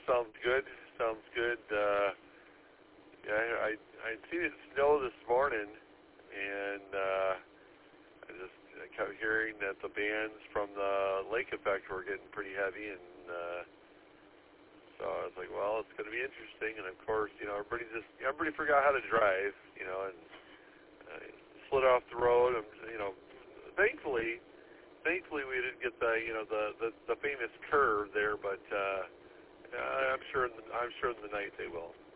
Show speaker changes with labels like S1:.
S1: sounds good. Sounds good. Yeah, I'd seen it snow this morning, and I kept hearing that the bands from the Lake Effect were getting pretty heavy, and so I was like, well, it's going to be interesting. And of course, everybody forgot how to drive, and slid off the road. And, thankfully we didn't get the famous curve there, but I'm sure in the night they will.